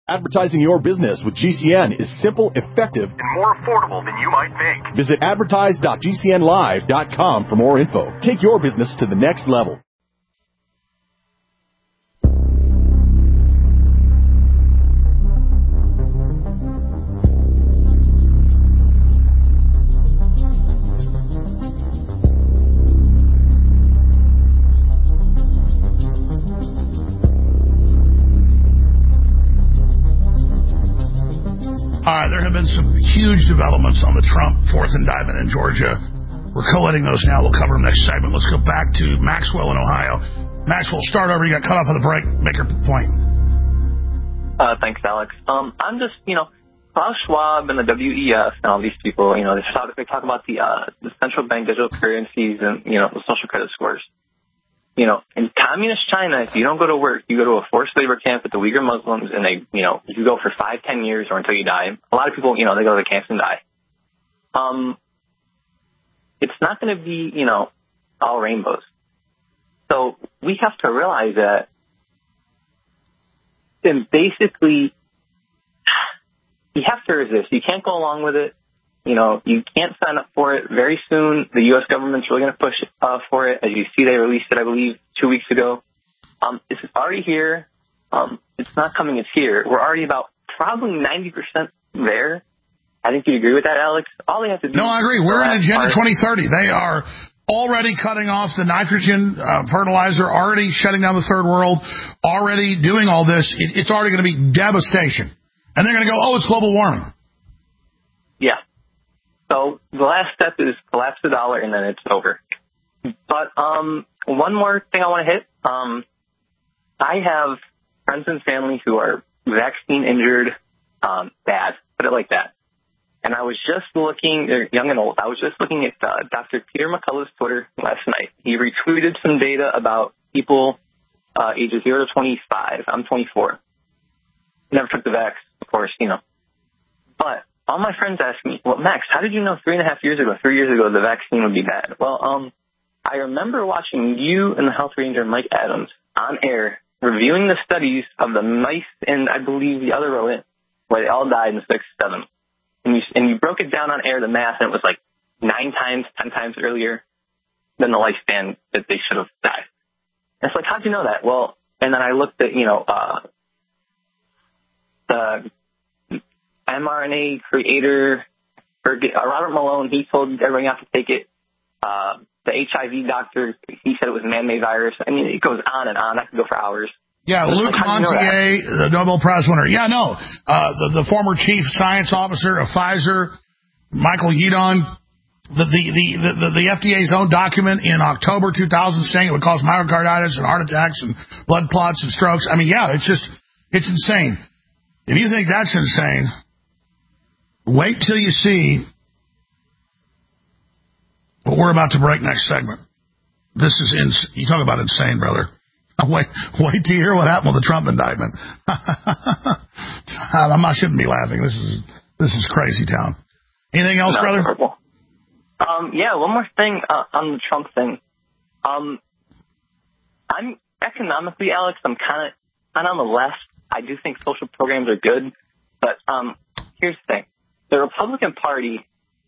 Advertising your business with GCN is simple, effective, and more affordable than you might think. Visit advertise.gcnlive.com for more info. Take your business to the next level. All right, there have been some huge developments on the Trump fourth indictment in Georgia. We're collating those now. We'll cover them next segment. Let's go back to Maxwell in Ohio. Maxwell, start over. You got cut off at the break. Make your point. Thanks, Alex. I'm just, Klaus Schwab and the WEF and all these people, they talk about the central bank digital currencies and, the social credit scores. In communist China, if you don't go to work, you go to a forced labor camp with the Uyghur Muslims, and they, you go for 5-10 years or until you die. A lot of people, they go to the camps and die. It's not going to be, all rainbows. So we have to realize that. And basically, you have to resist. You can't go along with it. You can't sign up for it. Very soon, the U.S. government's really going to push for it. As you see, they released it, I believe, 2 weeks ago. This is already here. It's not coming, it's here. We're already about probably 90% there. I think you agree with that, Alex. All they have to do... No, I agree. We're in Agenda 2030. They are already cutting off the nitrogen fertilizer, already shutting down the third world, already doing all this. It's already going to be devastation. And they're going to go, it's global warming. Yeah. So the last step is collapse the dollar, and then it's over. But one more thing I want to hit. I have friends and family who are vaccine injured, bad, put it like that. And I was just looking, they're young and old, I was just looking at Dr. Peter McCullough's Twitter last night. He retweeted some data about people ages 0 to 25. I'm 24. Never took the vax, of course, But all my friends ask me, well, Max, how did you know 3 years ago the vaccine would be bad? Well, I remember watching you and the health ranger Mike Adams on air reviewing the studies of the mice and I believe the other rodent where they all died in 6-7. And you broke it down on air, the math, and it was like 9 times, 10 times earlier than the lifespan that they should have died. And it's like, how'd you know that? Well, and then I looked at, the mRNA creator, Robert Malone, he told everyone not to take it. The HIV doctor, he said it was a man-made virus. I mean, it goes on and on. I could go for hours. Yeah, Luc Montagnier, the Nobel Prize winner. Yeah, no, the former chief science officer of Pfizer, Michael Yeadon, the FDA's own document in October 2000 saying it would cause myocarditis and heart attacks and blood clots and strokes. I mean, yeah, it's insane. If you think that's insane, wait till you see what we're about to break next segment. This is you talk about insane, brother. Wait to hear what happened with the Trump indictment. I shouldn't be laughing. This is crazy town. Anything else, brother? Horrible. Yeah, one more thing on the Trump thing. I'm economically, Alex, I'm kind of on the left. I do think social programs are good, but here's the thing: the Republican Party,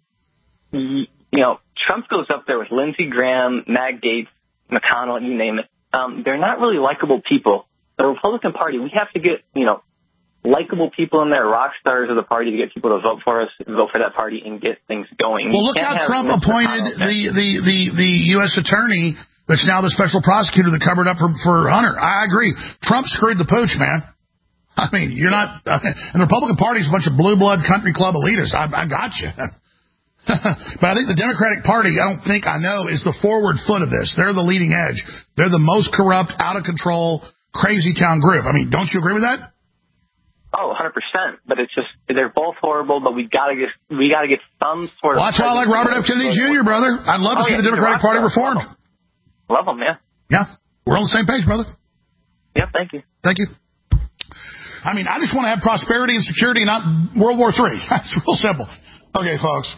Trump goes up there with Lindsey Graham, Matt Gaetz, McConnell, you name it. They're not really likable people. The Republican Party, we have to get, likable people in there, rock stars of the party to get people to vote for us, vote for that party, and get things going. Well, look how Trump appointed the U.S. attorney that's now the special prosecutor that covered up for Hunter. I agree. Trump screwed the pooch, man. I mean, you're not... and the Republican Party is a bunch of blue blood country club elitists. I got you. But I think the Democratic Party, I know, is the forward foot of this. They're the leading edge. They're the most corrupt, out of control, crazy town group. I mean, don't you agree with that? Oh, 100%. But it's just, they're both horrible, but we gotta get some sort of... Well, that's why I like Robert F. Kennedy Jr., brother. I'd love to see the Democratic Party reformed. Love them, man. Yeah. We're on the same page, brother. Yeah, thank you. Thank you. I mean, I just want to have prosperity and security, not World War III. That's real simple. Okay, folks.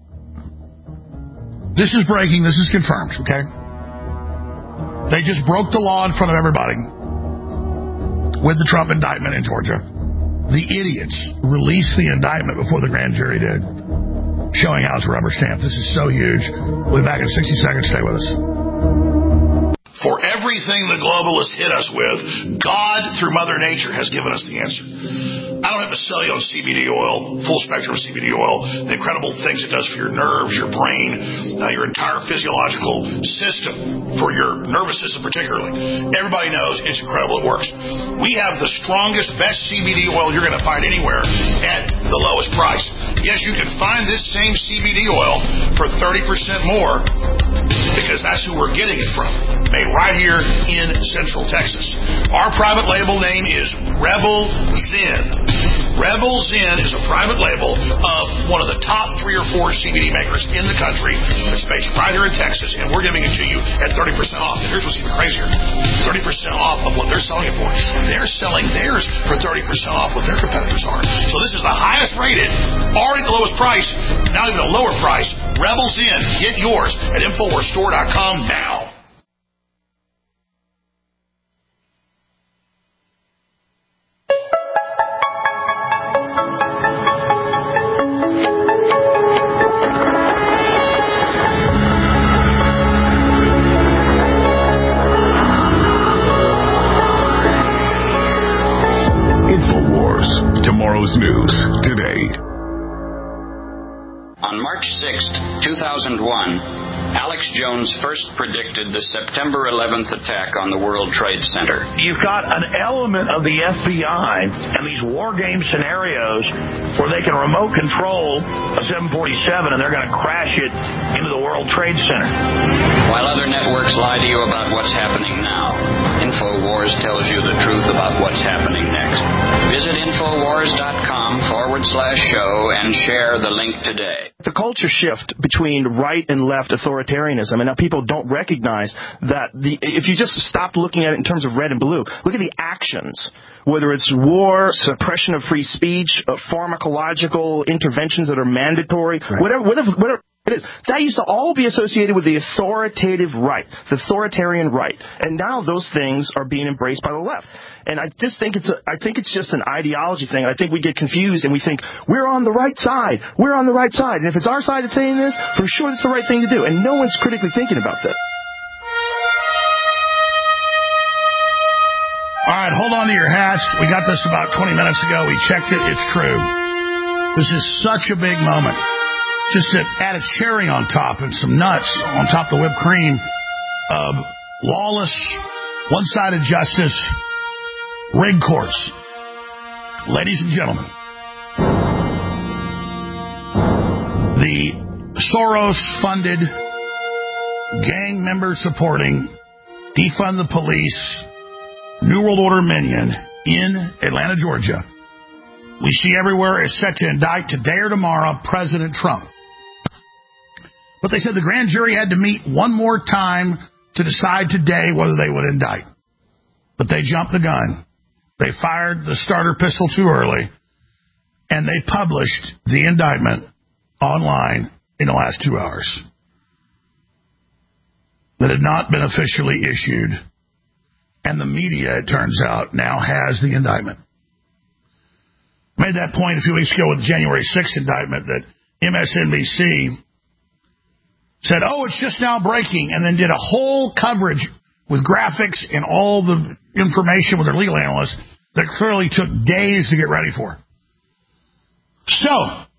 This is breaking. This is confirmed, okay? They just broke the law in front of everybody with the Trump indictment in Georgia. the idiots released the indictment before the grand jury did, showing how it's rubber stamped. This is so huge. We'll be back in 60 seconds. Stay with us. For everything the globalists hit us with, God, through Mother Nature, has given us the answer. I don't have to sell you on CBD oil, full spectrum CBD oil, the incredible things it does for your nerves, your brain, your entire physiological system, for your nervous system particularly. Everybody knows it's incredible. It works. We have the strongest, best CBD oil you're going to find anywhere at the lowest price. Yes, you can find this same CBD oil for 30% more because that's who we're getting it from. Made right here in Central Texas. Our private label name is Rebel Zen. Rebel Zen is a private label of one of the top 3 or 4 CBD makers in the country. It's based right here in Texas, and we're giving it to you at 30% off. And here's what's even crazier. 30% off of what they're selling it for. They're selling theirs for 30% off what their competitors are. So this is the highest rated, already the lowest price, now even a lower price. Rebel Zen. Get yours at InfoWarsStore.com now. Tomorrow's news today. On March 6, 2001, Alex Jones first predicted the September 11th attack on the World Trade Center. You've got an element of the FBI and these war game scenarios where they can remote control a 747 and they're going to crash it into the World Trade Center. While other networks lie to you about what's happening now, InfoWars tells you the truth about what's happening next. Visit Infowars.com/show and share the link today. The culture shift between right and left authoritarianism, and now people don't recognize that if you just stop looking at it in terms of red and blue, look at the actions, whether it's war, suppression of free speech, pharmacological interventions that are mandatory, right. whatever it is. That used to all be associated with the authoritative right, the authoritarian right. And now those things are being embraced by the left. And I just think it's just an ideology thing. I think we get confused and we think we're on the right side. We're on the right side. And if it's our side that's saying this, for sure it's the right thing to do. And no one's critically thinking about that. All right, hold on to your hats. We got this about 20 minutes ago. We checked it. It's true. This is such a big moment. Just to add a cherry on top and some nuts on top of the whipped cream of lawless, one-sided justice, rigged courts. Ladies and gentlemen, the Soros-funded, gang member supporting, defund the police, New World Order minion in Atlanta, Georgia, we see everywhere is set to indict today or tomorrow President Trump. But they said the grand jury had to meet one more time to decide today whether they would indict. But they jumped the gun. They fired the starter pistol too early, and they published the indictment online in the last 2 hours. That had not been officially issued, and the media, it turns out, now has the indictment. I made that point a few weeks ago with the January 6th indictment that MSNBC said, oh, it's just now breaking, and then did a whole coverage with graphics and all the information with their legal analysts that clearly took days to get ready for. So,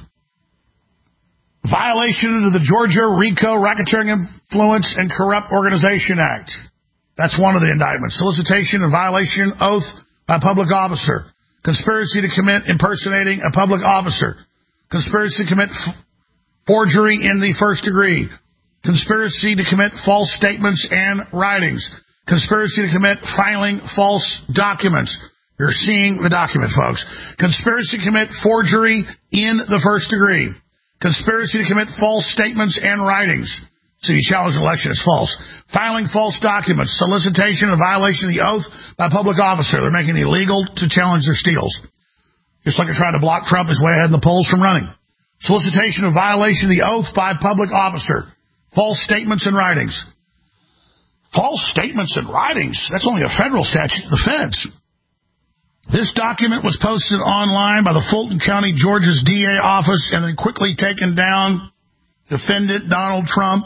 violation of the Georgia RICO, Racketeering Influence and Corrupt Organization Act. That's one of the indictments. Solicitation and violation oath by a public officer. Conspiracy to commit impersonating a public officer. Conspiracy to commit forgery in the first degree. Conspiracy to commit false statements and writings. Conspiracy to commit filing false documents. You're seeing the document, folks. Conspiracy to commit forgery in the first degree. Conspiracy to commit false statements and writings. See, you challenge an election is false. Filing false documents. Solicitation and violation of the oath by a public officer. They're making it illegal to challenge their steals. Just like they're trying to block Trump his way ahead in the polls from running. Solicitation of violation of the oath by a public officer. False statements and writings. False statements and writings? That's only a federal statute, the feds. This document was posted online by the Fulton County, Georgia's DA office and then quickly taken down. Defendant Donald Trump.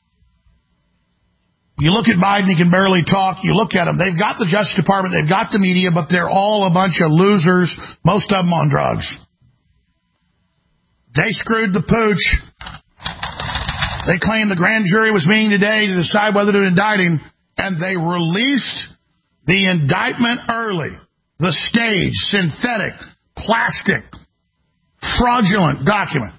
You look at Biden, he can barely talk. You look at him. They've got the Justice Department. They've got the media, but they're all a bunch of losers, most of them on drugs. They screwed the pooch. They claim the grand jury was meeting today to decide whether to indict him, and they released the indictment early. The staged, synthetic, plastic, fraudulent document.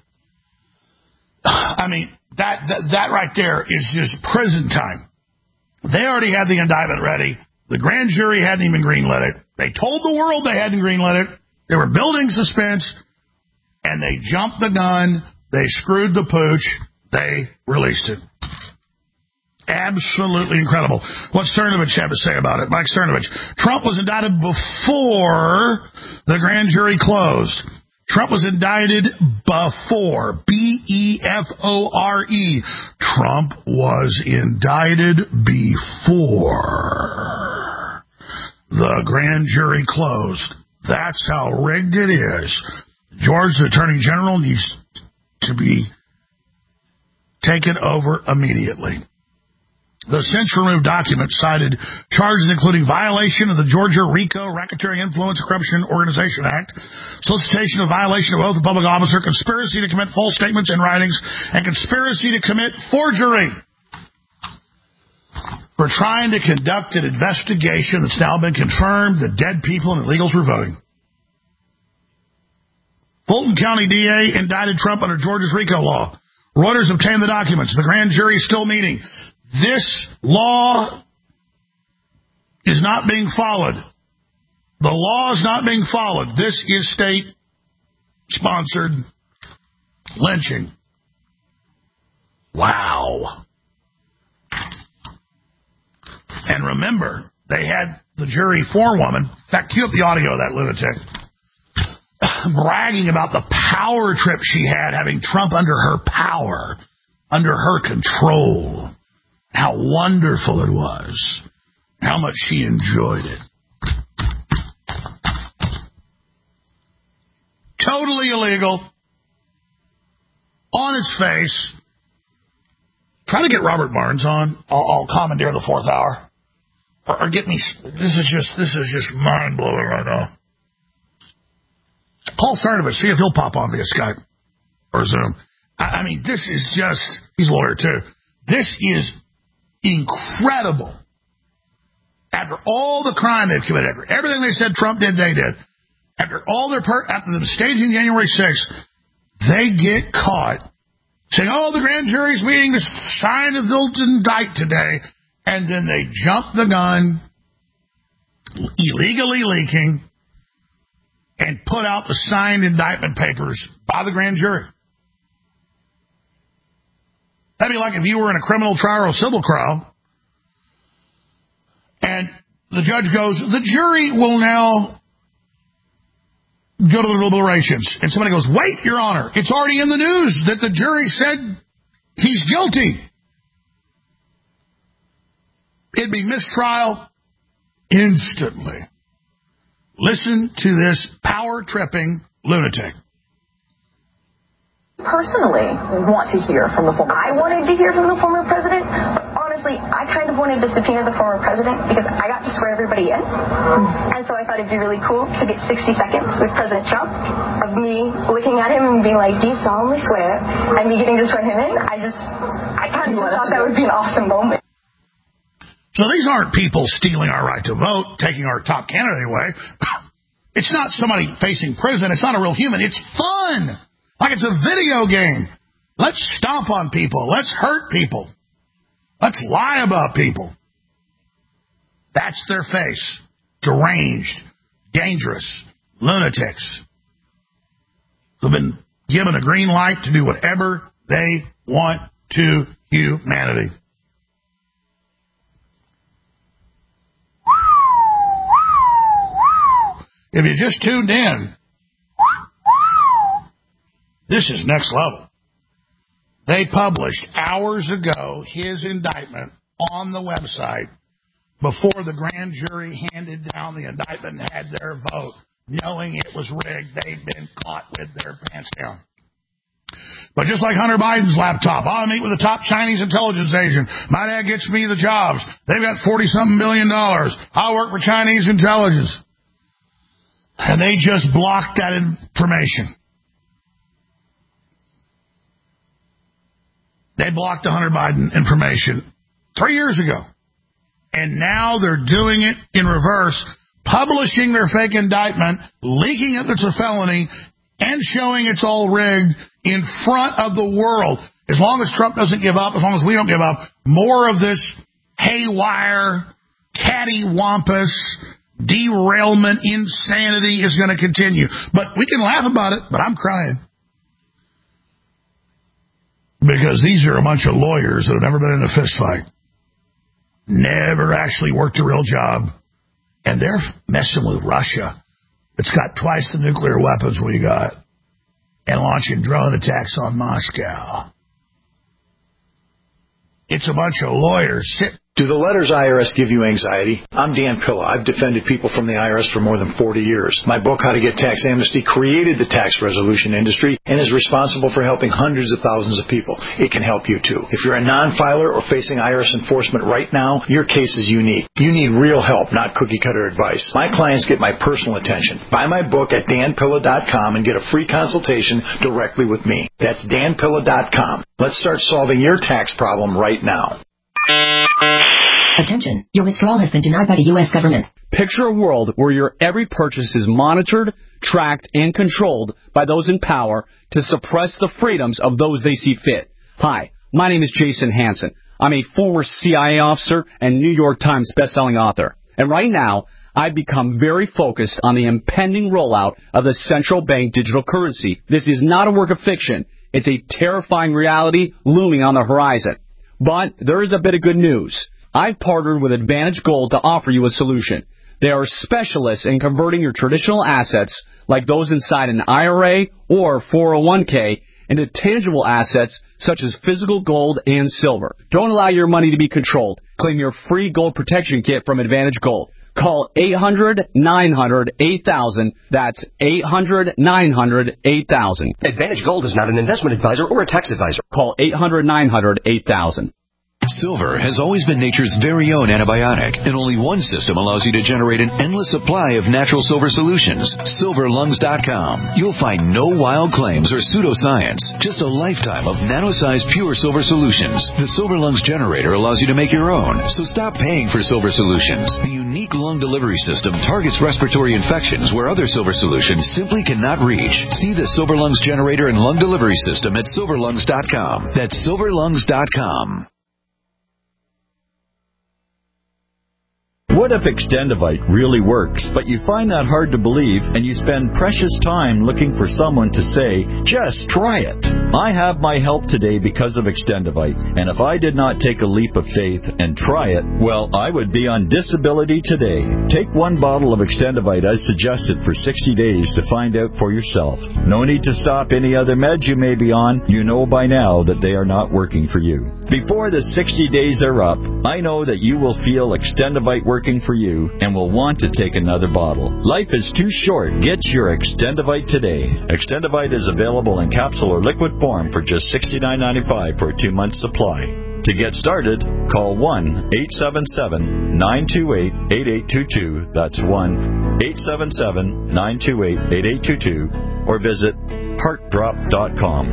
I mean, that right there is just prison time. They already had the indictment ready. The grand jury hadn't even greenlit it. They told the world they hadn't greenlit it. They were building suspense, and they jumped the gun. They screwed the pooch. They released it. Absolutely incredible. What's Cernovich have to say about it? Mike Cernovich. Trump was indicted before the grand jury closed. Trump was indicted before. B-E-F-O-R-E. Trump was indicted before the grand jury closed. That's how rigged it is. Georgia's Attorney General needs to be taken over immediately. The censure-removed document cited charges including violation of the Georgia RICO Racketeering Influence Corruption Organization Act, solicitation of violation of oath of public officer, conspiracy to commit false statements in writings, and conspiracy to commit forgery. For trying to conduct an investigation that's now been confirmed that dead people and illegals were voting. Fulton County DA indicted Trump under Georgia's RICO law. Reuters obtained the documents. The grand jury is still meeting. This law is not being followed. The law is not being followed. This is state-sponsored lynching. Wow. And remember, they had the jury forewoman, in fact, cue up the audio of that lunatic, bragging about the power trip she had having Trump under her power, under her control. How wonderful it was. How much she enjoyed it. Totally illegal. On its face. Try to get Robert Barnes on. I'll commandeer the fourth hour. Or get me. This is just mind blowing right now. Paul Cernovich, see if he'll pop on via Skype or Zoom. I mean, this is just. He's a lawyer too. This is incredible. After all the crime they've committed, after everything they said Trump did, they did. After all after the staging January 6th, they get caught saying, "Oh, the grand jury's meeting to sign a bill to indict today," and then they jump the gun, illegally leaking, and put out the signed indictment papers by the grand jury. That'd be like if you were in a criminal trial or a civil trial, and the judge goes, "The jury will now go to the deliberations." And somebody goes, "Wait, Your Honor, it's already in the news that the jury said he's guilty." It'd be mistrial instantly. Listen to this power-tripping lunatic. Personally want to hear from the former president. I wanted to hear from the former president, but honestly, I kind of wanted to subpoena the former president because I got to swear everybody in. And so I thought it'd be really cool to get 60 seconds with President Trump of me looking at him and being like, "Do you solemnly swear?" and me getting to swear him in. I kind of thought that would be an awesome moment. So these aren't people stealing our right to vote, taking our top candidate away. It's not somebody facing prison. It's not a real human. It's fun. Like it's a video game. Let's stomp on people. Let's hurt people. Let's lie about people. That's their face. Deranged, dangerous, lunatics who've been given a green light to do whatever they want to humanity. If you just tuned in, this is next level. They published hours ago his indictment on the website before the grand jury handed down the indictment and had their vote, knowing it was rigged. They'd been caught with their pants down. But just like Hunter Biden's laptop, I'll meet with the top Chinese intelligence agent. My dad gets me the jobs. They've got $40-something billion. I'll work for Chinese intelligence. And they just blocked that information. They blocked the Hunter Biden information 3 years ago. And now they're doing it in reverse, publishing their fake indictment, leaking it that's a felony, and showing it's all rigged in front of the world. As long as Trump doesn't give up, as long as we don't give up, more of this haywire, cattywampus, derailment, insanity is going to continue. But we can laugh about it, but I'm crying. Because these are a bunch of lawyers that have never been in a fist fight. Never actually worked a real job. And they're messing with Russia. It's got twice the nuclear weapons we got. And launching drone attacks on Moscow. It's a bunch of lawyers sitting. Do the letters IRS give you anxiety? I'm Dan Pilla. I've defended people from the IRS for more than 40 years. My book, How to Get Tax Amnesty, created the tax resolution industry and is responsible for helping hundreds of thousands of people. It can help you, too. If you're a non-filer or facing IRS enforcement right now, your case is unique. You need real help, not cookie-cutter advice. My clients get my personal attention. Buy my book at danpilla.com and get a free consultation directly with me. That's danpilla.com. Let's start solving your tax problem right now. Attention, your withdrawal has been denied by the U.S. government. Picture a world where your every purchase is monitored, tracked, and controlled by those in power to suppress the freedoms of those they see fit. Hi, my name is Jason Hansen. I'm a former CIA officer and New York Times bestselling author. And right now, I've become very focused on the impending rollout of the central bank digital currency. This is not a work of fiction. It's a terrifying reality looming on the horizon. But there is a bit of good news. I've partnered with Advantage Gold to offer you a solution. They are specialists in converting your traditional assets, like those inside an IRA or 401k, into tangible assets such as physical gold and silver. Don't allow your money to be controlled. Claim your free gold protection kit from Advantage Gold. Call 800-900-8000. That's 800-900-8000. Advantage Gold is not an investment advisor or a tax advisor. Call 800-900-8000. Silver has always been nature's very own antibiotic, and only one system allows you to generate an endless supply of natural silver solutions. SilverLungs.com. You'll find no wild claims or pseudoscience, just a lifetime of nano-sized pure silver solutions. The Silver Lungs generator allows you to make your own, so stop paying for silver solutions. The unique lung delivery system targets respiratory infections where other silver solutions simply cannot reach. See the Silver Lungs generator and lung delivery system at SilverLungs.com. That's SilverLungs.com. What if Extendivite really works, but you find that hard to believe and you spend precious time looking for someone to say, just try it? I have my help today because of Extendivite, and if I did not take a leap of faith and try it, well, I would be on disability today. Take one bottle of Extendivite as suggested for 60 days to find out for yourself. No need to stop any other meds you may be on. You know by now that they are not working for you. Before the 60 days are up, I know that you will feel Extendivite working for you and will want to take another bottle. Life is too short. Get your Extendivite today. Extendivite is available in capsule or liquid form for just $69.95 for a 2-month supply. To get started, call 1-877-928-8822. That's 1-877-928-8822 or visit heartdrop.com.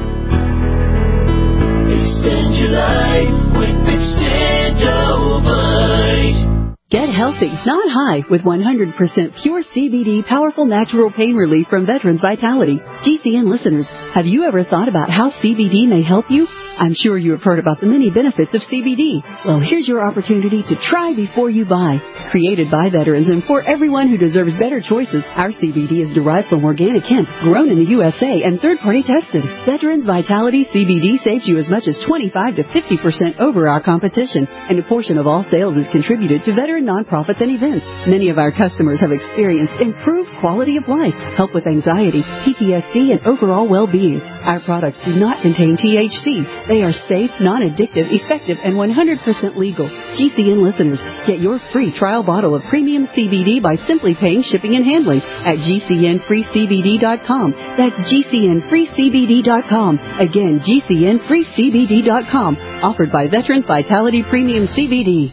Extend your life with Extendivite. Get healthy, not high, with 100% pure CBD powerful natural pain relief from Veterans Vitality. GCN listeners, have you ever thought about how CBD may help you? I'm sure you have heard about the many benefits of CBD. Well, here's your opportunity to try before you buy. Created by veterans and for everyone who deserves better choices, our CBD is derived from organic hemp, grown in the USA, and third-party tested. Veterans Vitality CBD saves you as much as 25 to 50% over our competition, and a portion of all sales is contributed to veteran nonprofits and events. Many of our customers have experienced improved quality of life, help with anxiety, PTSD, and overall well-being. Our products do not contain THC. They are safe, non-addictive, effective, and 100% legal. GCN listeners, Get your free trial bottle of premium CBD by simply paying shipping and handling at GCNFreeCBD.com. That's GCNFreeCBD.com. Again, GCNFreeCBD.com. Offered by Veterans Vitality Premium CBD.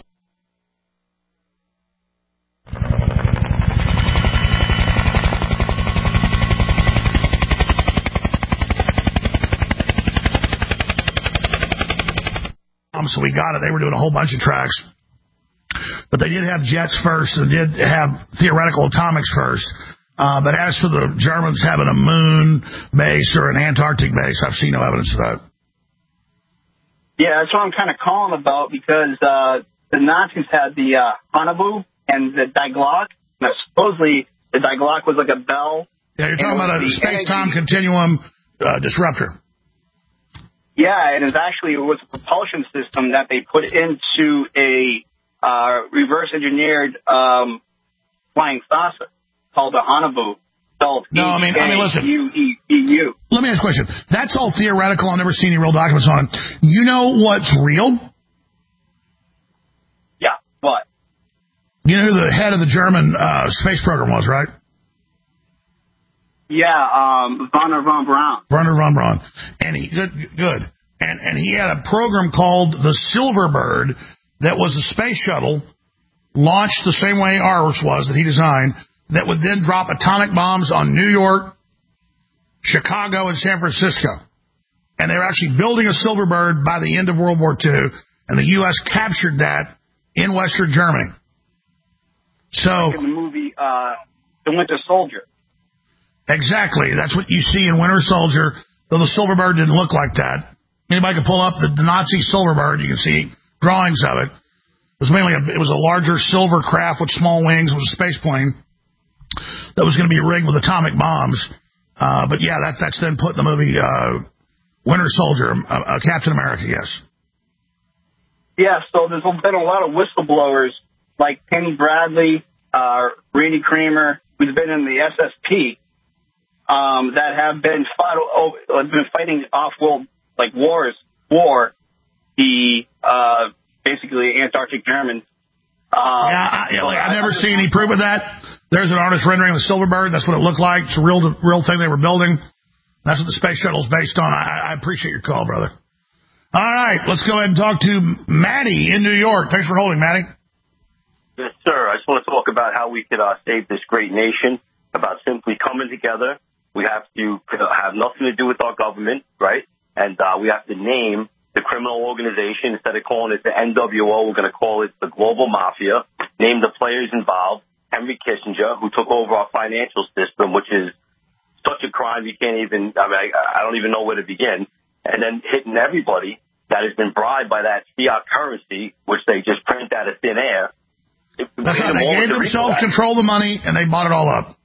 So we got it. They were doing a whole bunch of tracks. But they did have jets first and did have theoretical atomics first. But as for the Germans having a moon base or an Antarctic base, I've seen no evidence of that. Yeah, that's what I'm kind of calling about, because the Nazis had the Hanabu and the Die Glocke. Now, supposedly, the Die Glocke was like a bell. Yeah, you're talking about a space-time continuum disruptor. Yeah, it was a propulsion system that they put into a reverse-engineered flying saucer called the Hanabu. No, I mean, listen. U-E-E-U. Let me ask a question. That's all theoretical. I've never seen any real documents on it. You know what's real? Yeah, what? You know who the head of the German space program was, right? Yeah, Werner von Braun. Werner von Braun. And he, good. And he had a program called the Silverbird that was a space shuttle launched the same way ours was that he designed, that would then drop atomic bombs on New York, Chicago, and San Francisco. And they were actually building a Silverbird by the end of World War II, and the U.S. captured that in Western Germany. So, like in the movie The Winter Soldier. Exactly. That's what you see in Winter Soldier, though the Silverbird didn't look like that. Anybody can pull up the Nazi Silverbird. You can see drawings of it. It was it was a larger silver craft with small wings. It was a space plane that was going to be rigged with atomic bombs. But yeah, that's then put in the movie Winter Soldier, Captain America, yes. Yeah, so there's been a lot of whistleblowers like Penny Bradley, Randy Kramer, who's been in the SSP, that have been fighting off-world wars for the basically Antarctic Germans. I've never seen any proof of that. There's an artist rendering of the Silverbird. That's what it looked like. It's a real thing they were building. That's what the space shuttle's based on. I appreciate your call, brother. All right, let's go ahead and talk to Maddie in New York. Thanks for holding, Maddie. Yes, sir. I just want to talk about how we could save this great nation, about simply coming together. We have to have nothing to do with our government, right? And we have to name the criminal organization. Instead of calling it the NWO, we're going to call it the Global Mafia. Name the players involved. Henry Kissinger, who took over our financial system, which is such a crime you can't even, I don't even know where to begin. And then hitting everybody that has been bribed by that fiat currency, which they just print out of thin air. That's right. They gave themselves control of the money, and they bought it all up.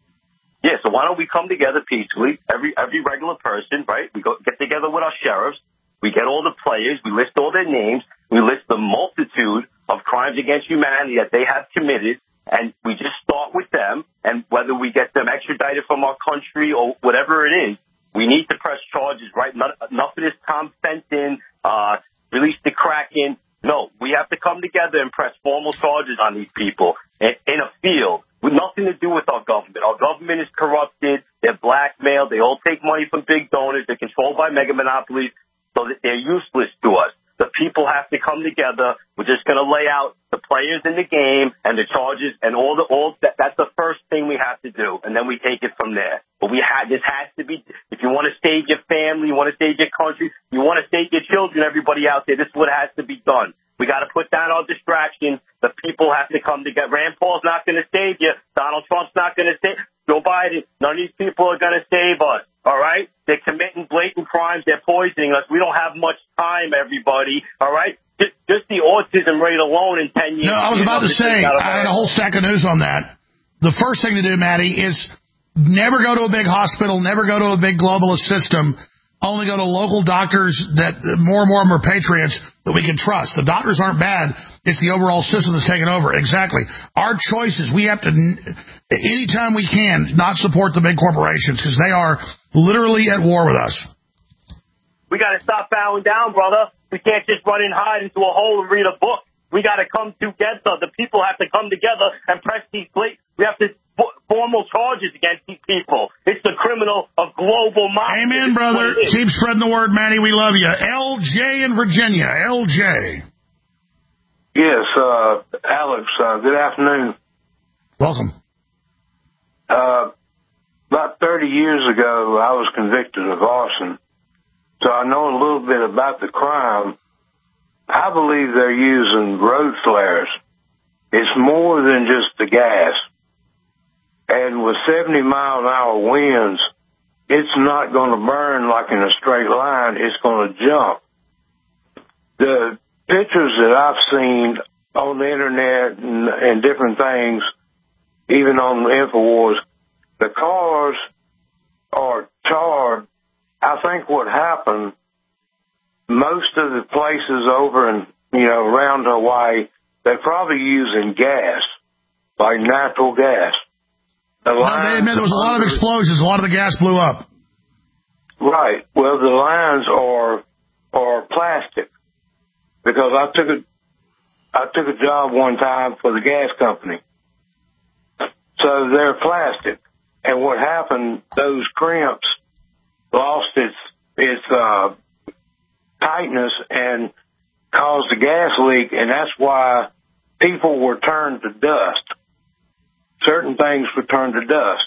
Yeah, so why don't we come together peacefully, every regular person, right? We get together with our sheriffs. We get all the players. We list all their names. We list the multitude of crimes against humanity that they have committed. And we just start with them, and whether we get them extradited from our country or whatever it is, we need to press charges, right? Enough of this Tom Fenton, release the Kraken. No, we have to come together and press formal charges on these people in a field with nothing to do with our government. Our government is corrupted. They're blackmailed. They all take money from big donors. They're controlled by mega monopolies, so that they're useless to us. The people have to come together. We're just going to lay out the players in the game and the charges and all that's the first thing we have to do, and then we take it from there. But this has to be, if you want to save your family, you want to save your country, you want to save your children, everybody out there, this is what has to be done. We got to put down our distractions. The people have to come together. Rand Paul's not going to save you. Donald Trump's not going to save Joe Biden. None of these people are going to save us. All right? They're committing blatant crimes. They're poisoning us. We don't have much time, everybody. All right? Just the autism rate alone in 10 years. No, I was about to say, I had a whole stack of news on that. The first thing to do, Maddie, is never go to a big hospital, never go to a big globalist system. Only go to local doctors that more and more of them are patriots that we can trust. The doctors aren't bad. It's the overall system that's taken over. Exactly. Our choices, we have to, anytime we can, not support the big corporations because they are literally at war with us. We got to stop bowing down, brother. We can't just run and hide into a hole and read a book. We got to come together. The people have to come together and press these plates. We have to formal charges against these people. It's the criminal of global mafia. Amen, brother. Keep spreading the word, Manny. We love you. LJ in Virginia. LJ. Yes, Alex, good afternoon. Welcome. About 30 years ago, I was convicted of arson, so I know a little bit about the crime. I believe they're using road flares. It's more than just the gas. And with 70-mile-an-hour winds, it's not going to burn like in a straight line. It's going to jump. The pictures that I've seen on the internet and different things, even on InfoWars, the cars are charred. I think what happened, most of the places over in, around Hawaii, they're probably using gas, like natural gas. They admit there was a lot of explosions. A lot of the gas blew up. Right. Well, the lines are plastic, because I took a job one time for the gas company. So they're plastic. And what happened, those crimps lost its tightness and caused a gas leak, and that's why people were turned to dust. Certain things were turned to dust.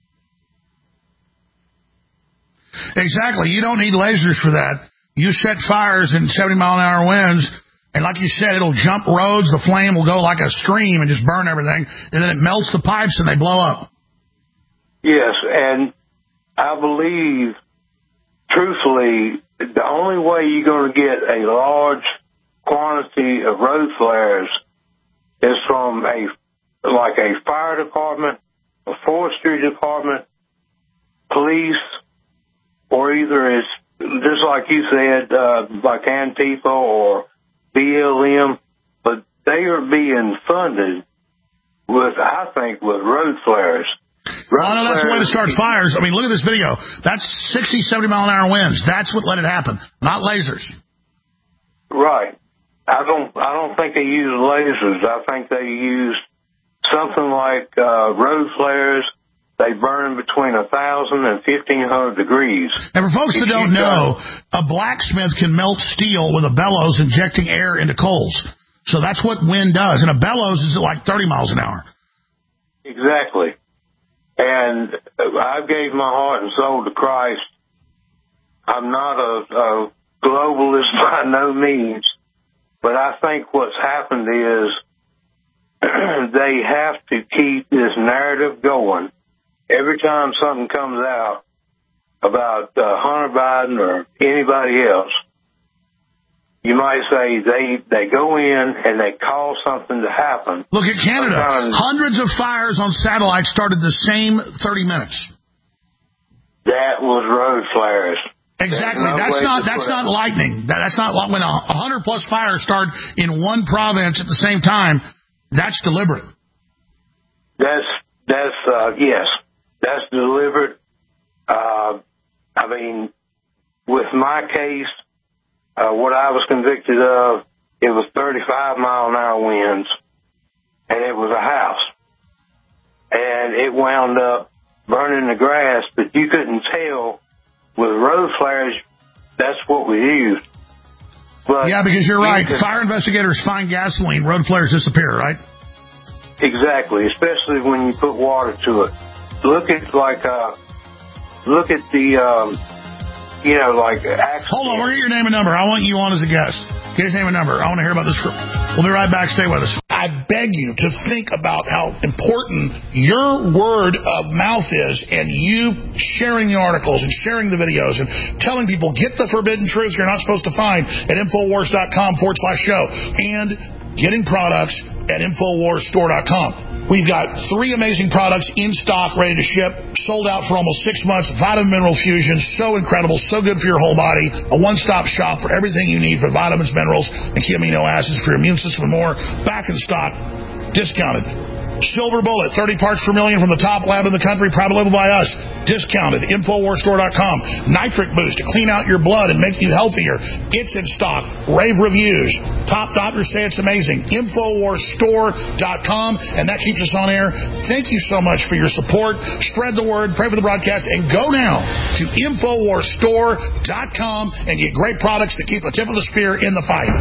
Exactly. You don't need lasers for that. You set fires in 70-mile-an-hour winds, and like you said, it'll jump roads. The flame will go like a stream and just burn everything, and then it melts the pipes and they blow up. Yes, and I believe, truthfully, the only way you're going to get a large quantity of road flares is from a fire department, a forestry department, police, or either it's just like you said, like Antifa or BLM, but they are being funded with road flares. Well, no, that's the way to start fires. I mean, look at this video. That's 60, 70-mile-an-hour winds. That's what let it happen, not lasers. Right. I don't think they use lasers. I think they use something like road flares. They burn between 1,000 and 1,500 degrees. And for folks that don't know, a blacksmith can melt steel with a bellows injecting air into coals. So that's what wind does. And a bellows is like 30 miles an hour. Exactly. And I gave my heart and soul to Christ. I'm not a globalist by no means, but I think what's happened is they have to keep this narrative going. Every time something comes out about Hunter Biden or anybody else, you might say they go in and they cause something to happen. Look at Canada. Hundreds of fires on satellites started the same 30 minutes. That was road flares. Exactly. That's not lightning. That's not when 100 plus fires start in one province at the same time. That's deliberate. Yes. That's deliberate. I mean, with my case, what I was convicted of, it was 35-mile-an-hour winds, and it was a house. And it wound up burning the grass, but you couldn't tell. With road flares, that's what we used. But yeah, because you're right. Fire investigators find gasoline, road flares disappear, right? Exactly, especially when you put water to it. Look at the, accident. Hold on, we're going to get your name and number. I want you on as a guest. Get his name and number. I want to hear about this. We'll be right back. Stay with us. I beg you to think about how important your word of mouth is, and you sharing the articles and sharing the videos and telling people, get the forbidden truths you're not supposed to find at Infowars.com/show, and getting products at InfoWarsStore.com. We've got 3 amazing products in stock, ready to ship, sold out for almost 6 months. Vitamin Mineral Fusion, so incredible, so good for your whole body. A one-stop shop for everything you need for vitamins, minerals, and key amino acids for your immune system and more. Back in stock, discounted. Silver Bullet, 30 parts per million from the top lab in the country, private label by us. Discounted. InfoWarsStore.com. Nitric Boost to clean out your blood and make you healthier. It's in stock. Rave reviews. Top doctors say it's amazing. InfoWarsStore.com. And that keeps us on air. Thank you so much for your support. Spread the word. Pray for the broadcast. And go now to InfoWarsStore.com and get great products to keep the tip of the spear in the fight.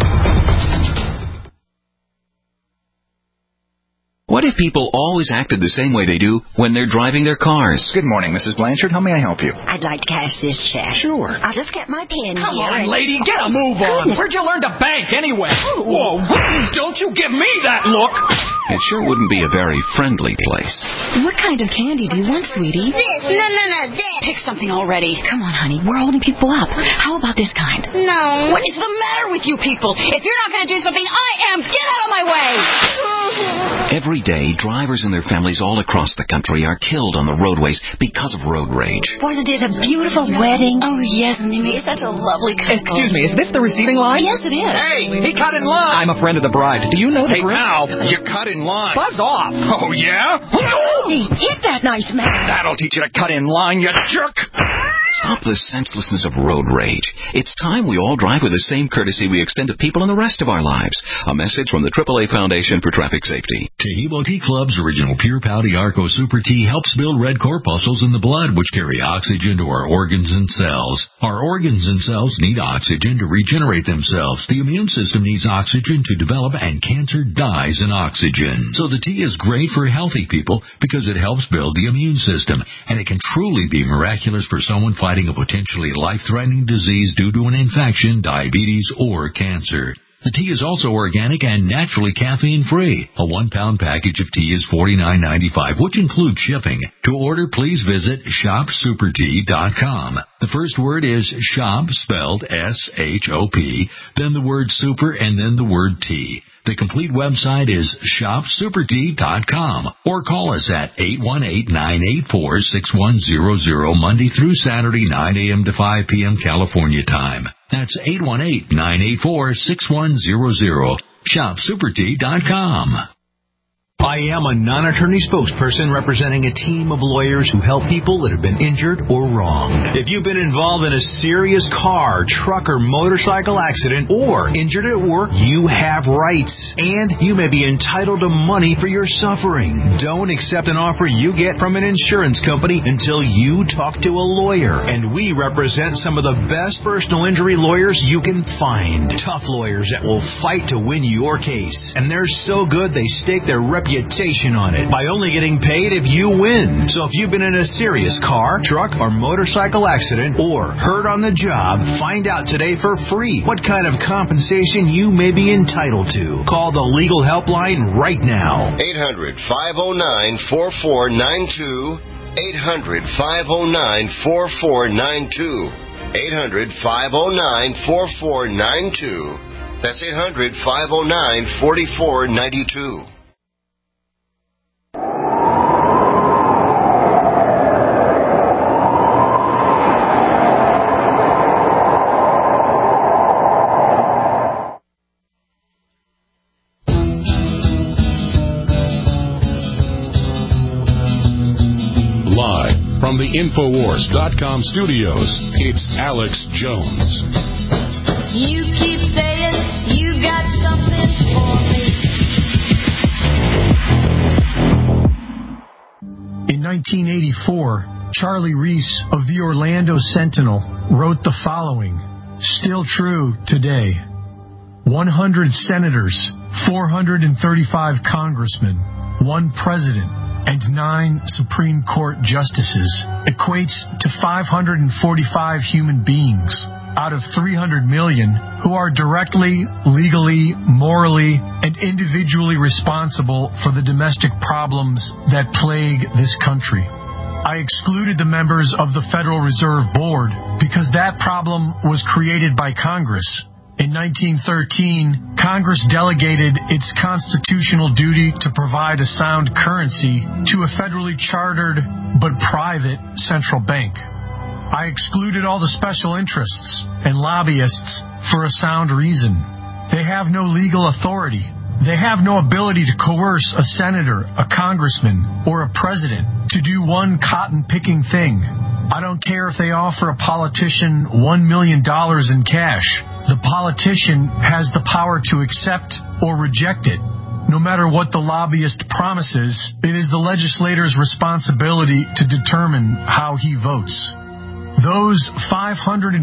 What if people always acted the same way they do when they're driving their cars? Good morning, Mrs. Blanchard. How may I help you? I'd like to cash this check. Sure. I'll just get my pen Come here. on, lady, get a move on. Goodness. Where'd you learn to bank anyway? Whoa, don't you give me that look. It sure wouldn't be a very friendly place. What kind of candy do you want, sweetie? This. No, this. Pick something already. Come on, honey. We're holding people up. How about this kind? No. What is the matter with you people? If you're not going to do something, I am. Get out of my way. Every day, drivers and their families all across the country are killed on the roadways because of road rage. Wasn't it a beautiful wedding? Oh, yes, and they made such a lovely couple. Excuse me, is this the receiving line? Yes, it is. Hey, he cut in line. I'm a friend of the bride. Do you know the groom? Now, you cut in line. Buzz off. Oh, yeah? Hey, hit that nice man. That'll teach you to cut in line, you jerk. Stop the senselessness of road rage. It's time we all drive with the same courtesy we extend to people in the rest of our lives. A message from the AAA Foundation for Traffic Safety. Tehebo Tea Club's original Pure Pau Arco Super Tea helps build red corpuscles in the blood, which carry oxygen to our organs and cells. Our organs and cells need oxygen to regenerate themselves. The immune system needs oxygen to develop, and cancer dies in oxygen. So the tea is great for healthy people because it helps build the immune system, and it can truly be miraculous for someone fighting a potentially life-threatening disease due to an infection, diabetes, or cancer. The tea is also organic and naturally caffeine-free. A 1-pound package of tea is $49.95, which includes shipping. To order, please visit shopsupertea.com. The first word is shop, spelled S-H-O-P, then the word super, and then the word tea. The complete website is shopsupertea.com, or call us at 818-984-6100 Monday through Saturday, 9 a.m. to 5 p.m. California time. That's 818-984-6100. shopsupertea.com. I am a non-attorney spokesperson representing a team of lawyers who help people that have been injured or wronged. If you've been involved in a serious car, truck, or motorcycle accident, or injured at work, you have rights, and you may be entitled to money for your suffering. Don't accept an offer you get from an insurance company until you talk to a lawyer, and we represent some of the best personal injury lawyers you can find. Tough lawyers that will fight to win your case, and they're so good they stake their reputation on it by only getting paid if you win. So if you've been in a serious car, truck, or motorcycle accident, or hurt on the job, find out today for free what kind of compensation you may be entitled to. Call the legal helpline right now. 800-509-4492. 800-509-4492. 800-509-4492. That's 800-509-4492. From the Infowars.com studios, it's Alex Jones. You keep saying you got something for me. In 1984, Charlie Reese of the Orlando Sentinel wrote the following, still true today. 100 senators, 435 congressmen, 1 president, and 9 Supreme Court justices equates to 545 human beings out of 300 million who are directly, legally, morally, and individually responsible for the domestic problems that plague this country. I excluded the members of the Federal Reserve Board because that problem was created by Congress. In 1913, Congress delegated its constitutional duty to provide a sound currency to a federally chartered but private central bank. I excluded all the special interests and lobbyists for a sound reason. They have no legal authority. They have no ability to coerce a senator, a congressman, or a president to do one cotton-picking thing. I don't care if they offer a politician $1 million in cash. The politician has the power to accept or reject it. No matter what the lobbyist promises, it is the legislator's responsibility to determine how he votes. Those 545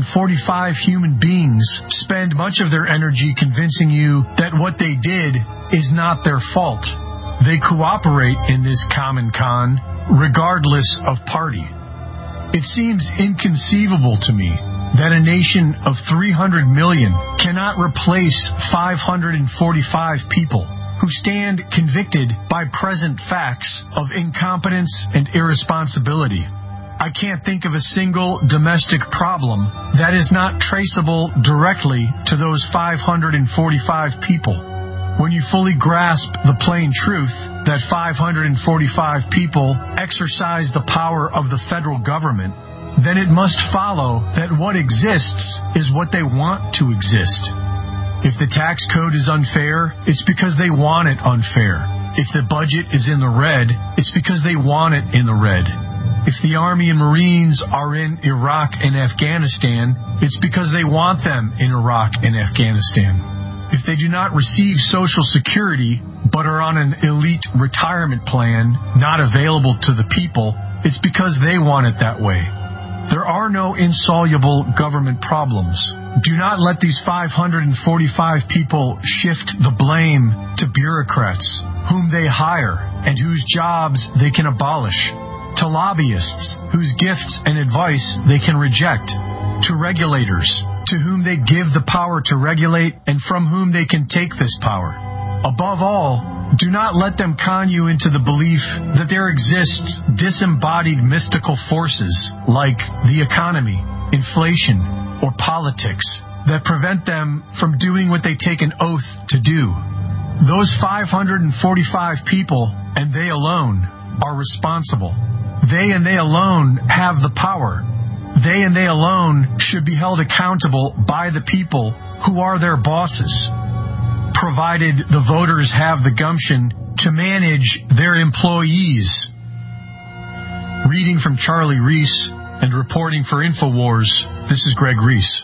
human beings spend much of their energy convincing you that what they did is not their fault. They cooperate in this common con, regardless of party. It seems inconceivable to me that a nation of 300 million cannot replace 545 people who stand convicted by present facts of incompetence and irresponsibility. I can't think of a single domestic problem that is not traceable directly to those 545 people. When you fully grasp the plain truth that 545 people exercise the power of the federal government, then it must follow that what exists is what they want to exist. If the tax code is unfair, it's because they want it unfair. If the budget is in the red, it's because they want it in the red. If the Army and Marines are in Iraq and Afghanistan, it's because they want them in Iraq and Afghanistan. If they do not receive Social Security, but are on an elite retirement plan not available to the people, it's because they want it that way. There are no insoluble government problems. Do not let these 545 people shift the blame to bureaucrats, whom they hire and whose jobs they can abolish, to lobbyists, whose gifts and advice they can reject, to regulators, to whom they give the power to regulate and from whom they can take this power. Above all, do not let them con you into the belief that there exists disembodied mystical forces like the economy, inflation, or politics that prevent them from doing what they take an oath to do. Those 545 people, and they alone, are responsible. They and they alone have the power. They and they alone should be held accountable by the people who are their bosses, provided the voters have the gumption to manage their employees. Reading from Charlie Reese and reporting for InfoWars, this is Greg Reese.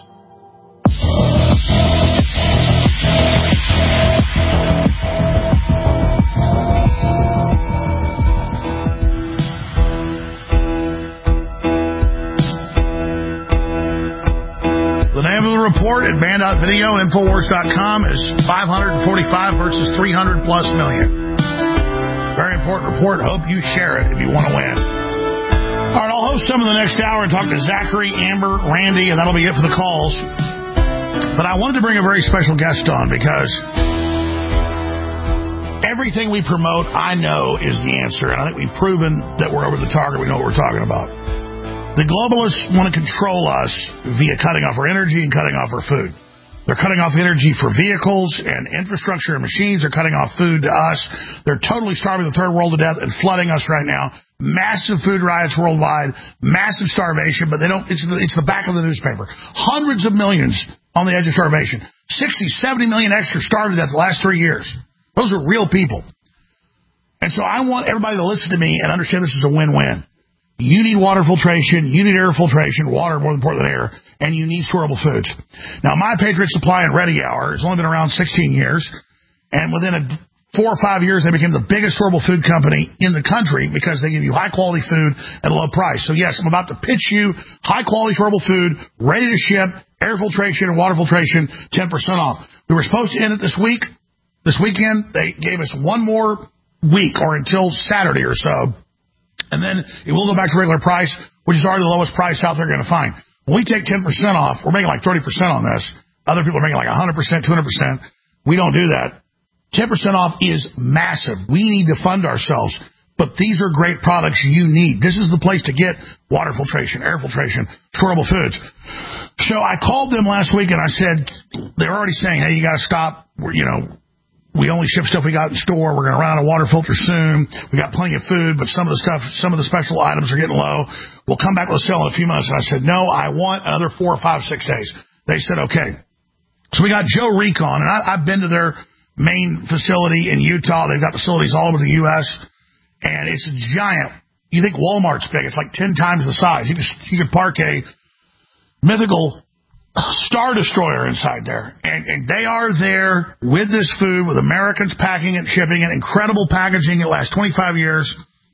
The name of the report at band.video and Infowars.com is 545 versus 300 plus million. Very important report. Hope you share it if you want to win. All right, I'll host some of the next hour and talk to Zachary, Amber, Randy, and that'll be it for the calls. But I wanted to bring a very special guest on because everything we promote, I know, is the answer. And I think we've proven that we're over the target. We know what we're talking about. The globalists want to control us via cutting off our energy and cutting off our food. They're cutting off energy for vehicles and infrastructure and machines. They're cutting off food to us. They're totally starving the third world to death and flooding us right now. Massive food riots worldwide, massive starvation, but they don't. It's the back of the newspaper. Hundreds of millions on the edge of starvation. 60, 70 million extra starved to death the last 3 years. Those are real people. And so I want everybody to listen to me and understand this is a win-win. You need water filtration, you need air filtration, water more important than air, and you need storable foods. Now, My Patriot Supply and Ready Hour has only been around 16 years, and within 4 or 5 years, they became the biggest storable food company in the country because they give you high-quality food at a low price. So, yes, I'm about to pitch you high-quality storable food, ready to ship, air filtration and water filtration, 10% off. We were supposed to end it this week. This weekend, they gave us one more week or until Saturday or so. And then it will go back to regular price, which is already the lowest price out there you're going to find. When we take 10% off, we're making like 30% on this. Other people are making like 100%, 200%. We don't do that. 10% off is massive. We need to fund ourselves. But these are great products you need. This is the place to get water filtration, air filtration, storable foods. So I called them last week and I said, they're already saying, hey, you got to stop. We only ship stuff we got in store. We're going to run out of water filters soon. We got plenty of food, but some of the special items are getting low. We'll come back with a sale in a few months. And I said, no, I want another 4 or 5, 6 days. They said, okay. So we got Joe Recon, and I've been to their main facility in Utah. They've got facilities all over the U.S., and it's giant. You think Walmart's big. It's like 10 times the size. You could park a mythical Star Destroyer inside there. And they are there with this food, with Americans packing it, shipping it, incredible packaging. It lasts 25 years.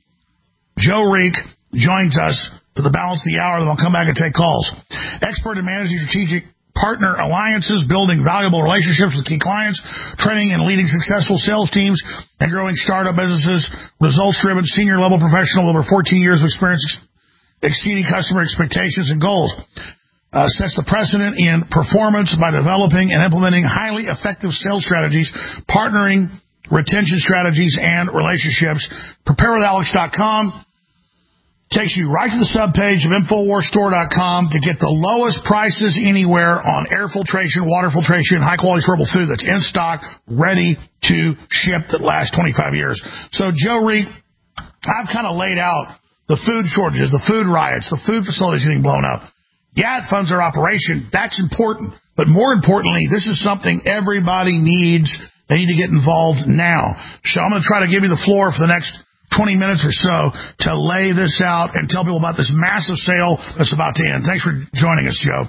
Joe Reek joins us for the balance of the hour. Then I'll come back and take calls. Expert in managing strategic partner alliances, building valuable relationships with key clients, training and leading successful sales teams, and growing startup businesses, results-driven, senior-level professional with over 14 years of experience exceeding customer expectations and goals. Sets the precedent in performance by developing and implementing highly effective sales strategies, partnering, retention strategies, and relationships. PrepareWithAlex.com takes you right to the subpage of InfoWarsStore.com to get the lowest prices anywhere on air filtration, water filtration, high-quality storable food that's in stock, ready to ship, that lasts 25 years. So, Joe Reek, I've kind of laid out the food shortages, the food riots, the food facilities getting blown up. Yeah, it funds our operation. That's important. But more importantly, this is something everybody needs. They need to get involved now. So I'm going to try to give you the floor for the next 20 minutes or so to lay this out and tell people about this massive sale that's about to end. Thanks for joining us, Joe.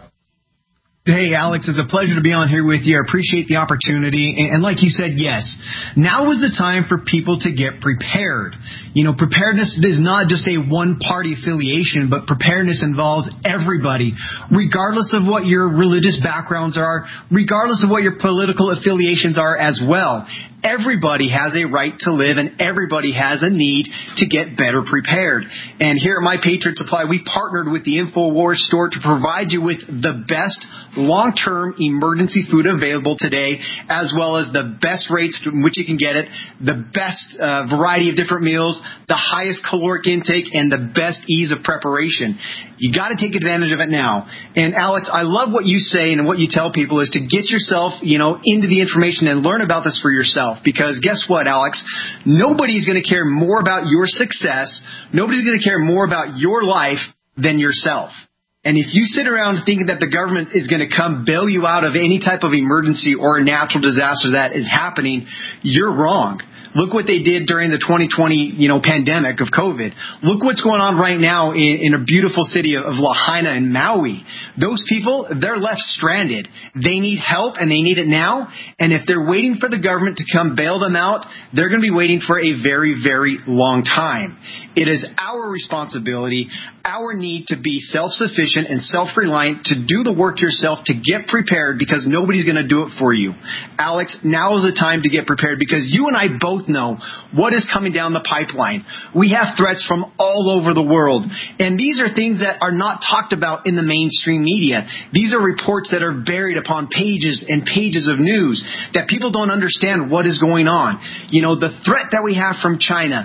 Hey, Alex, it's a pleasure to be on here with you. I appreciate the opportunity. And like you said, yes, now is the time for people to get prepared. You know, preparedness is not just a one-party affiliation, but preparedness involves everybody, regardless of what your religious backgrounds are, regardless of what your political affiliations are as well. Everybody has a right to live, and everybody has a need to get better prepared. And here at My Patriot Supply, we partnered with the InfoWars store to provide you with the best long-term emergency food available today, as well as the best rates in which you can get it, the best variety of different meals, the highest caloric intake, and the best ease of preparation. You got to take advantage of it now. And Alex, I love what you say and what you tell people is to get yourself, into the information and learn about this for yourself. Because guess what, Alex? Nobody's going to care more about your success. Nobody's going to care more about your life than yourself. And if you sit around thinking that the government is going to come bail you out of any type of emergency or a natural disaster that is happening, you're wrong. Look what they did during the 2020, pandemic of COVID. Look what's going on right now in a beautiful city of Lahaina and Maui. Those people, they're left stranded. They need help, and they need it now. And if they're waiting for the government to come bail them out, they're going to be waiting for a very, very long time. It is our responsibility, our need to be self-sufficient and self-reliant, to do the work yourself, to get prepared, because nobody's going to do it for you. Alex, now is the time to get prepared, because you and I both know what is coming down the pipeline. We have threats from all over the world, and these are things that are not talked about in the mainstream media. These are reports that are buried upon pages and pages of news that people don't understand what is going on. The threat that we have from China,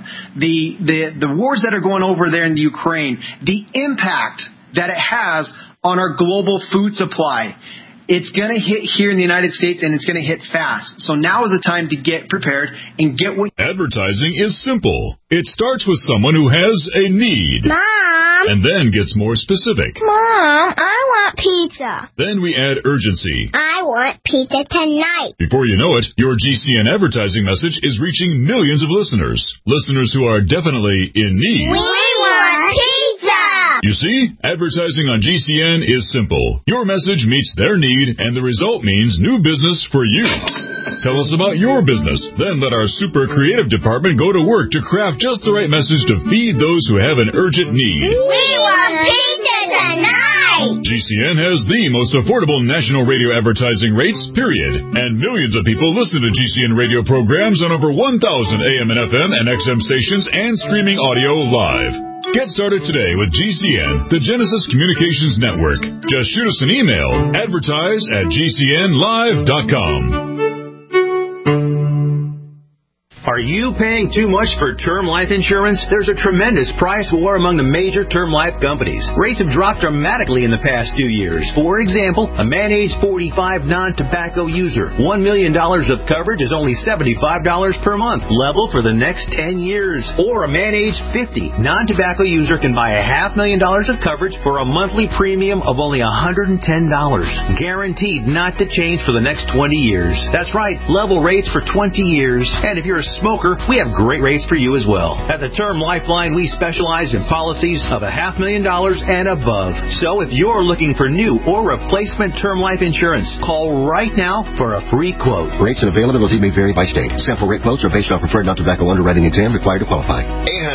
the wars that are going over there in the Ukraine, the impact that it has on our global food supply. It's going to hit here in the United States, and it's going to hit fast. So now is the time to get prepared and get what... Advertising is simple. It starts with someone who has a need. Mom! And then gets more specific. Mom, I want pizza. Then we add urgency. I want pizza tonight. Before you know it, your GCN advertising message is reaching millions of listeners. Listeners who are definitely in need. We want pizza! You see, advertising on GCN is simple. Your message meets their need, and the result means new business for you. Tell us about your business. Then let our super creative department go to work to craft just the right message to feed those who have an urgent need. We want pizza tonight! GCN has the most affordable national radio advertising rates, period. And millions of people listen to GCN radio programs on over 1,000 AM and FM and XM stations and streaming audio live. Get started today with GCN, the Genesis Communications Network. Just shoot us an email, advertise@gcnlive.com. Are you paying too much for term life insurance? There's a tremendous price war among the major term life companies. Rates have dropped dramatically in the past 2 years. For example, a man age 45 non-tobacco user, $1 million of coverage is only $75 per month, level for the next 10 years. Or a man age 50 non-tobacco user can buy $500,000 of coverage for a monthly premium of only $110, guaranteed not to change for the next 20 years. That's right, level rates for 20 years. And if you're a smoker, we have great rates for you as well. At the Term Lifeline, we specialize in policies of $500,000 and above. So if you're looking for new or replacement term life insurance, call right now for a free quote. Rates and availability may vary by state. Sample rate quotes are based on preferred non-tobacco underwriting exam required to qualify.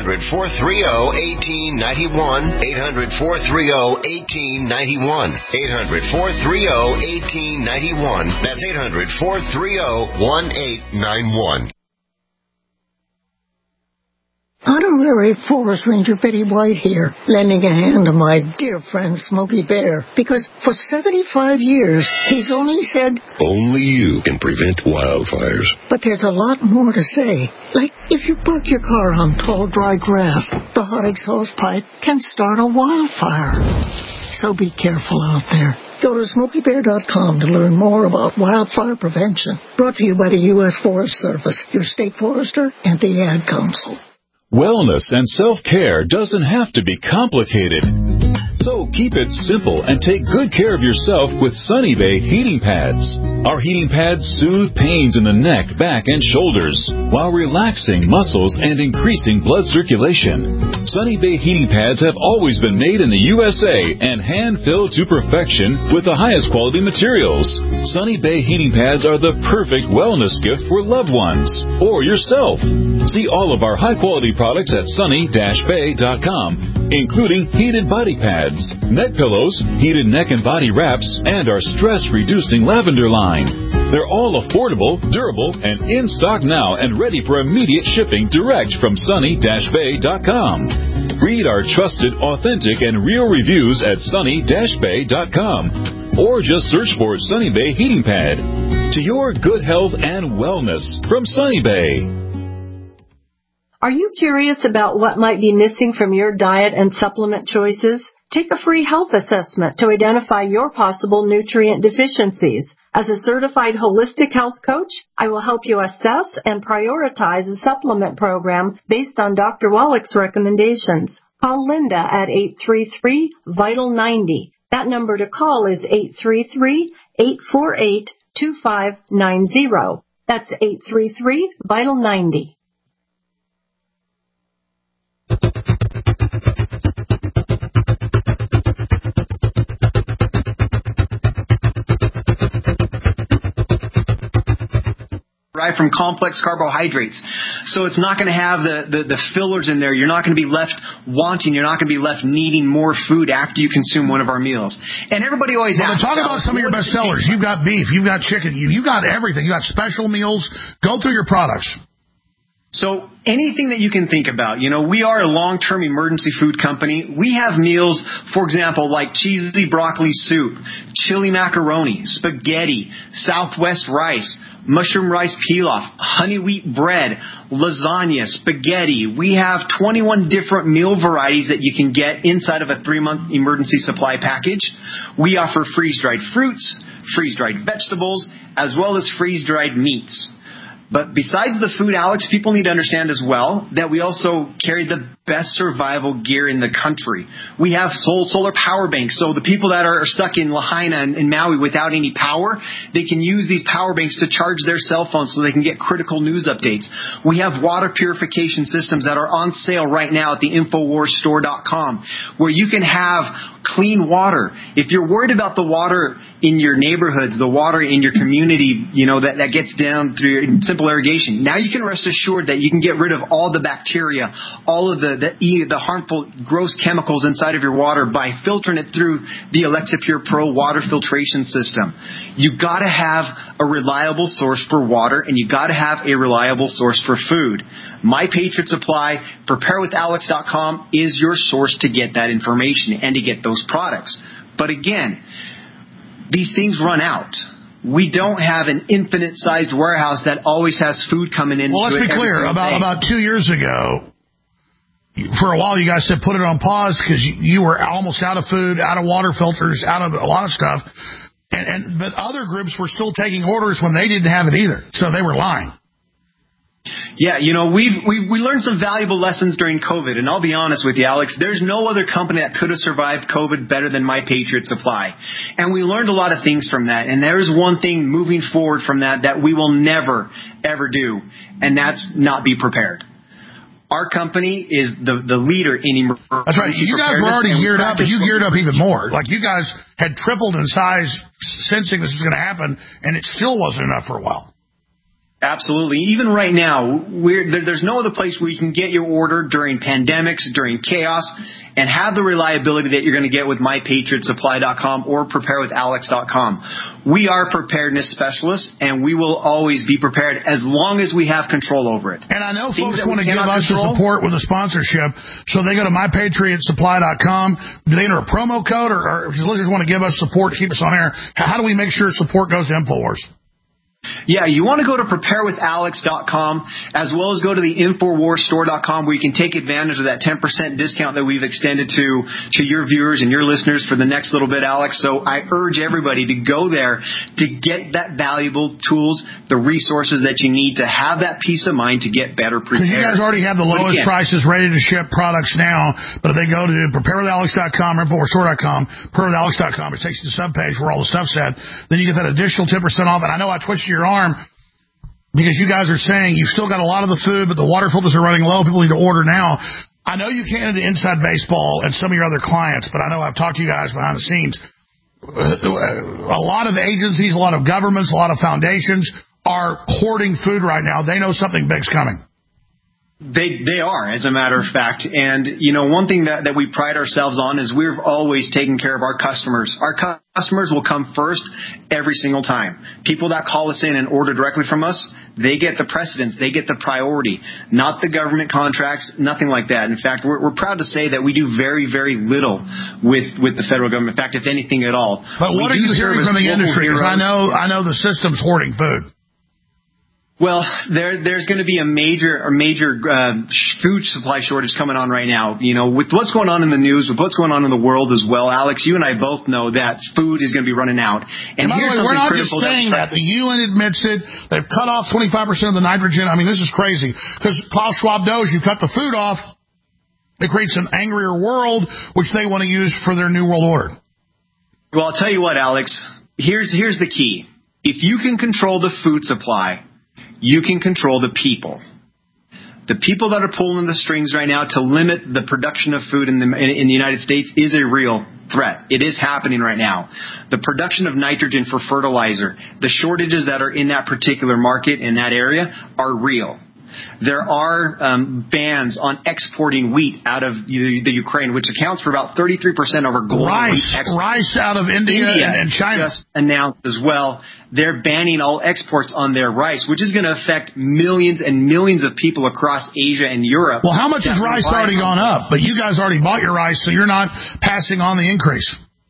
800-430-1891. 800-430-1891. 800-430-1891. That's 800-430-1891. Honorary Forest Ranger Betty White here, lending a hand to my dear friend Smokey Bear, because for 75 years, he's only said, only you can prevent wildfires. But there's a lot more to say. Like, if you park your car on tall, dry grass, the hot exhaust pipe can start a wildfire. So be careful out there. Go to SmokeyBear.com to learn more about wildfire prevention. Brought to you by the U.S. Forest Service, your state forester, and the Ad Council. Wellness and self-care doesn't have to be complicated. So keep it simple and take good care of yourself with Sunny Bay heating pads. Our heating pads soothe pains in the neck, back, and shoulders while relaxing muscles and increasing blood circulation. Sunny Bay heating pads have always been made in the USA and hand-filled to perfection with the highest quality materials. Sunny Bay heating pads are the perfect wellness gift for loved ones or yourself. See all of our high-quality products at sunny-bay.com, including heated body pads, neck pillows, heated neck and body wraps, and our stress-reducing lavender line. They're all affordable, durable, and in stock now and ready for immediate shipping direct from sunny-bay.com. Read our trusted, authentic, and real reviews at sunny-bay.com, or just search for Sunny Bay Heating Pad. To your good health and wellness from Sunny Bay. Are you curious about what might be missing from your diet and supplement choices? Take a free health assessment to identify your possible nutrient deficiencies. As a certified holistic health coach, I will help you assess and prioritize a supplement program based on Dr. Wallach's recommendations. Call Linda at 833-VITAL-90. That number to call is 833-848-2590. That's 833-VITAL-90. From complex carbohydrates. So it's not going to have the fillers in there. You're not going to be left wanting. You're not going to be left needing more food after you consume one of our meals. And everybody always asks. Talk about some of your best sellers. You've got beef. You've got chicken. You've got everything. You've got special meals. Go through your products. So anything that you can think about, we are a long-term emergency food company. We have meals, for example, like cheesy broccoli soup, chili macaroni, spaghetti, Southwest rice, mushroom rice pilaf, honey wheat bread, lasagna, spaghetti. We have 21 different meal varieties that you can get inside of a 3-month emergency supply package. We offer freeze-dried fruits, freeze-dried vegetables, as well as freeze-dried meats. But besides the food, Alex, people need to understand as well that we also carry the best survival gear in the country. We have solar power banks, so the people that are stuck in Lahaina and Maui without any power, they can use these power banks to charge their cell phones so they can get critical news updates. We have water purification systems that are on sale right now at the InfoWarsStore.com, where you can have clean water. If you're worried about the water in your neighborhoods, the water in your community, that gets down through simple irrigation, now you can rest assured that you can get rid of all the bacteria, all of the harmful, gross chemicals inside of your water by filtering it through the Alexa Pure Pro water filtration system. You got to have a reliable source for water, and you got to have a reliable source for food. My Patriot Supply, preparewithalex.com is your source to get that information and to get those products. But again, these things run out. We don't have an infinite-sized warehouse that always has food coming in. Well, let's be clear. About 2 years ago, for a while, you guys said put it on pause because you were almost out of food, out of water filters, out of a lot of stuff. But other groups were still taking orders when they didn't have it either, so they were lying. Yeah, we learned some valuable lessons during COVID, and I'll be honest with you, Alex, there's no other company that could have survived COVID better than My Patriot Supply. And we learned a lot of things from that, and there's one thing moving forward from that we will never, ever do, and that's not be prepared. Our company is the leader in emergency. That's right. You guys were already geared up, and you geared up even more. Like, you guys had tripled in size sensing this was going to happen, and it still wasn't enough for a while. Absolutely. Even right now, there's no other place where you can get your order during pandemics, during chaos, and have the reliability that you're going to get with MyPatriotSupply.com or PrepareWithAlex.com. We are preparedness specialists, and we will always be prepared as long as we have control over it. And I know folks want to give us the support with a sponsorship, so they go to MyPatriotSupply.com. Do they enter a promo code, or if listeners want to give us support, keep us on air? How do we make sure support goes to InfoWars? Yeah, you want to go to PrepareWithAlex.com as well as go to the InfoWarsStore.com where you can take advantage of that 10% discount that we've extended to your viewers and your listeners for the next little bit, Alex. So I urge everybody to go there to get that valuable tools, the resources that you need to have that peace of mind to get better prepared. You guys already have the lowest prices ready to ship products now, but if they go to PrepareWithAlex.com or InfoWarsStore.com, PrepareWithAlex.com, it takes you to the subpage where all the stuff's at. Then you get that additional 10% off. And I know I twisted your arm because you guys are saying you've still got a lot of the food, but the water filters are running low. People need to order now. I know you can't into Inside Baseball and some of your other clients, but I know I've talked to you guys behind the scenes. A lot of agencies, a lot of governments, a lot of foundations are hoarding food right now. They know something big's coming. They are, as a matter of fact. And, one thing that we pride ourselves on is we've always taken care of our customers. Our customers will come first every single time. People that call us in and order directly from us, they get the precedence. They get the priority, not the government contracts, nothing like that. In fact, we're proud to say that we do very, very little with the federal government. In fact, if anything at all. But what are you hearing from the industry? Because I know the system's hoarding food. Well, there's going to be a major food supply shortage coming on right now. With what's going on in the news, with what's going on in the world as well, Alex, you and I both know that food is going to be running out. And here's something we're not critical. Just saying that. The UN admits it. They've cut off 25% of the nitrogen. I mean, this is crazy. Because Klaus Schwab knows you cut the food off, it creates an angrier world, which they want to use for their New World Order. Well, I'll tell you what, Alex. Here's the key. If you can control the food supply, you can control the people. The people that are pulling the strings right now to limit the production of food in the United States is a real threat. It is happening right now. The production of nitrogen for fertilizer, the shortages that are in that particular market in that area are real. There are bans on exporting wheat out of the Ukraine, which accounts for about 33% of our global wheat exports. Rice out of India and China. Just announced as well, they're banning all exports on their rice, which is going to affect millions and millions of people across Asia and Europe. Well, how much has rice already gone up? But you guys already bought your rice, so you're not passing on the increase.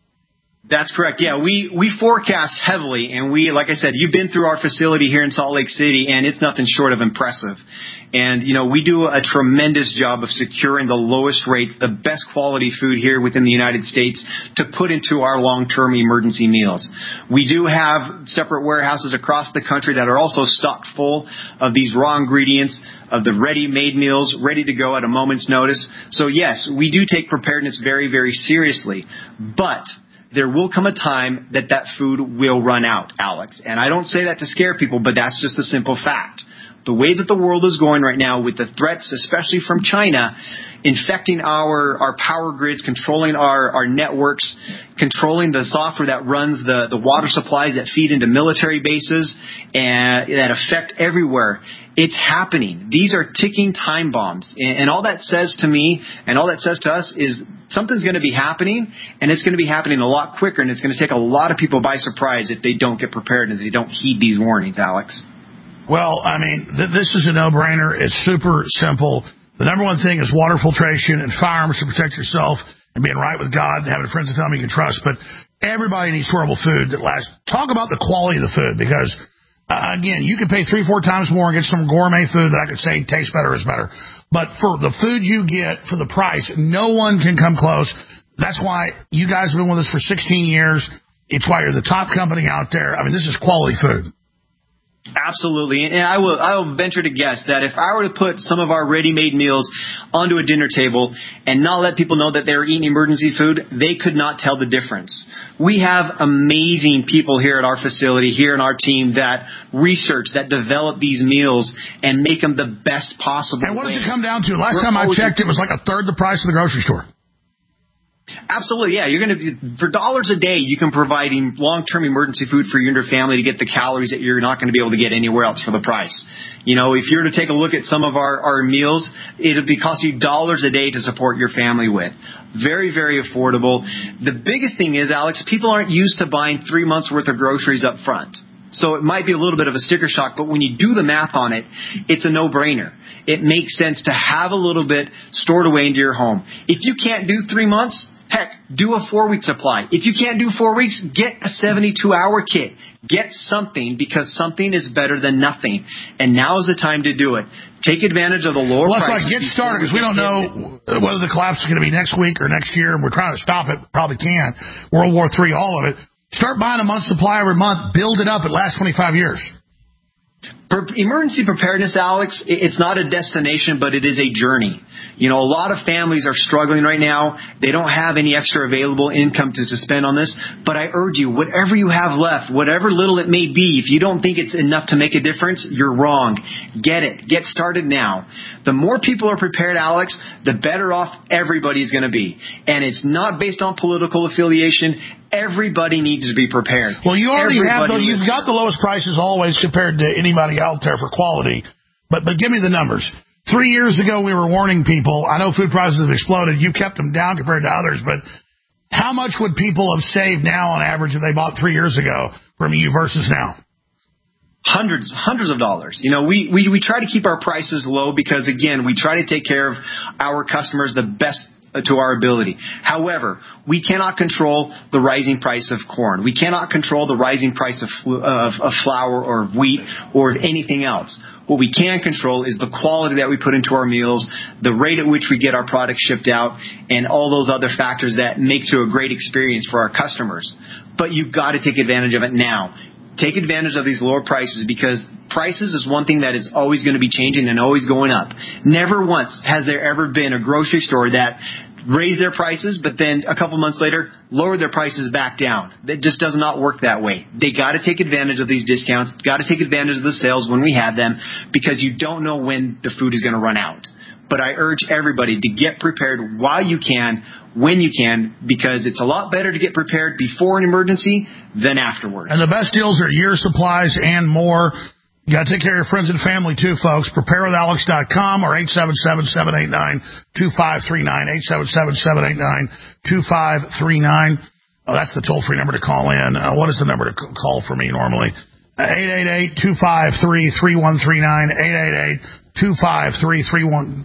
That's correct. Yeah, we forecast heavily, and like I said, you've been through our facility here in Salt Lake City, and it's nothing short of impressive. And, we do a tremendous job of securing the lowest rates, the best quality food here within the United States to put into our long-term emergency meals. We do have separate warehouses across the country that are also stocked full of these raw ingredients, of the ready-made meals, ready to go at a moment's notice. So, yes, we do take preparedness very, very seriously. But there will come a time that food will run out, Alex. And I don't say that to scare people, but that's just a simple fact. The way that the world is going right now with the threats, especially from China, infecting our power grids, controlling our networks, controlling the software that runs the water supplies that feed into military bases and that affect everywhere. It's happening. These are ticking time bombs. And all that says to me and all that says to us is something's going to be happening, and it's going to be happening a lot quicker, and it's going to take a lot of people by surprise if they don't get prepared and they don't heed these warnings, Alex. Well, I mean, this is a no-brainer. It's super simple. The number one thing is water filtration and firearms to protect yourself and being right with God and having friends and family you can trust. But everybody needs storable food that lasts. Talk about the quality of the food, because, again, you can pay 3-4 times more and get some gourmet food that I could say tastes better, is better. But for the food you get for the price, no one can come close. That's why you guys have been with us for 16 years. It's why you're the top company out there. I mean, this is quality food. Absolutely. And I will venture to guess that if I were to put some of our ready-made meals onto a dinner table and not let people know that they were eating emergency food, they could not tell the difference. We have amazing people here at our facility, here in our team, that research, that develop these meals and make them the best possible. And what does it come down to? Last time I checked, it was like a third the price of the grocery store. Absolutely, yeah. You're going to, for dollars a day, you can provide long-term emergency food for you and your family to get the calories that you're not going to be able to get anywhere else for the price. You know, if you're to take a look at some of our meals, it'll be cost you dollars a day to support your family with. Very, very affordable. The biggest thing is, Alex, people aren't used to buying 3 months worth of groceries up front. So it might be a little bit of a sticker shock, but when you do the math on it, it's a no-brainer. It makes sense to have a little bit stored away into your home. If you can't do 3 months, heck, do a 4-week supply. If you can't do 4 weeks, get a 72-hour kit. Get something, because something is better than nothing. And now is the time to do it. Take advantage of the lower prices. Let's get started, because we don't know whether the collapse is going to be next week or next year, and we're trying to stop it. Probably can. World War III, all of it. Start buying a month's supply every month. Build it up. It lasts 25 years. Emergency preparedness, Alex, it's not a destination, but it is a journey. You know, a lot of families are struggling right now. They don't have any extra available income to spend on this. But I urge you, whatever you have left, whatever little it may be, if you don't think it's enough to make a difference, you're wrong. Get it. Get started now. The more people are prepared, Alex, the better off everybody's going to be. And it's not based on political affiliation. Everybody needs to be prepared. Well, you already you've got the lowest prices always compared to anybody out there for quality. But give me the numbers. 3 years ago, we were warning people. I know food prices have exploded. You kept them down compared to others. But how much would people have saved now on average if they bought 3 years ago from you versus now? Hundreds of dollars. You know, we try to keep our prices low because, again, we try to take care of our customers the best to our ability. However, we cannot control the rising price of corn. We cannot control the rising price of flour or wheat or anything else. What we can control is the quality that we put into our meals, the rate at which we get our products shipped out, and all those other factors that make to a great experience for our customers. But you've got to take advantage of it now. Take advantage of these lower prices, because prices is one thing that is always going to be changing and always going up. Never once has there ever been a grocery store that raised their prices, but then a couple months later lowered their prices back down. It just does not work that way. They got to take advantage of these discounts, got to take advantage of the sales when we have them, because you don't know when the food is going to run out. But I urge everybody to get prepared while you can, when you can, because it's a lot better to get prepared before an emergency than afterwards. And the best deals are year supplies and more. You got to take care of your friends and family, too, folks. PrepareWithAlex.com or 877-789-2539. 877-789-2539. Oh, that's the toll-free number to call in. What is the number to call for me normally? 888-253-3139. 888-253-3139.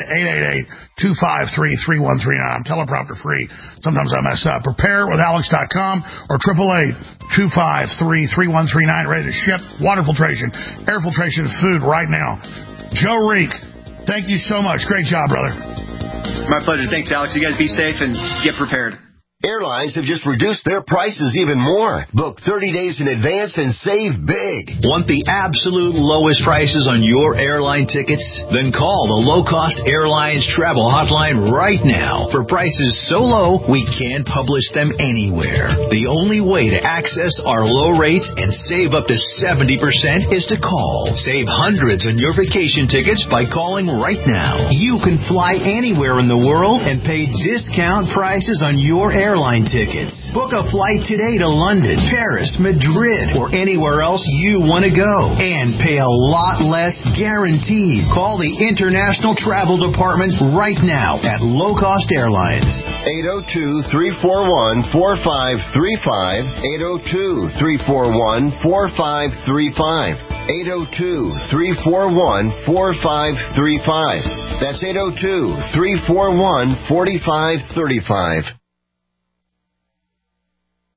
888-253-3139. I'm teleprompter free. Sometimes I mess up. PrepareWithAlex.com or 888-253-3139. Ready to ship. Water filtration, air filtration, food right now. Joe Reek, thank you so much. Great job, brother. My pleasure. Thanks, Alex. You guys be safe and get prepared. Airlines have just reduced their prices even more. Book 30 days in advance and save big. Want the absolute lowest prices on your airline tickets? Then call the Low Cost Airlines Travel Hotline right now. For prices so low, we can't publish them anywhere. The only way to access our low rates and save up to 70% is to call. Save hundreds on your vacation tickets by calling right now. You can fly anywhere in the world and pay discount prices on your airline tickets. Book a flight today to London, Paris, Madrid, or anywhere else you want to go. And pay a lot less guaranteed. Call the International Travel Department right now at Low Cost Airlines. 802-341-4535. 802-341-4535. 802-341-4535. That's 802-341-4535.